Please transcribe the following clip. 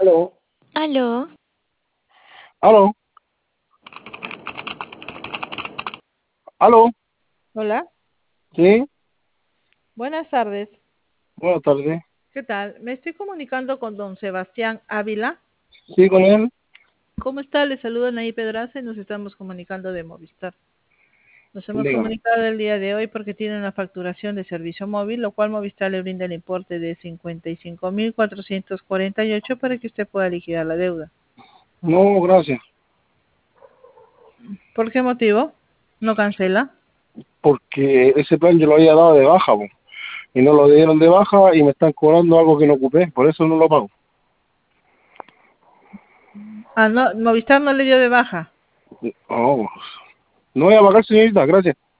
Aló, Aló, aló, aló, Hola, sí, buenas tardes. buenas tardes. ¿Qué tal? Me estoy comunicando con don Sebastián Ávila. Sí, con él, ¿Cómo está? Le saluda Naí Pedraza y nos estamos comunicando de Movistar. Nos hemos dígame. comunicado el día de hoy porque tiene una facturación de servicio móvil, lo cual Movistar le brinda el importe de 55.448 para que usted pueda liquidar la deuda. No, gracias, ¿Por qué motivo? ¿No cancela? porque ese plan yo lo había dado de baja, po, y no lo dieron de baja y me están cobrando algo que no ocupé, por eso no lo pago. Ah, no, Movistar no le dio de baja. No, no voy a pagar, señorita, gracias.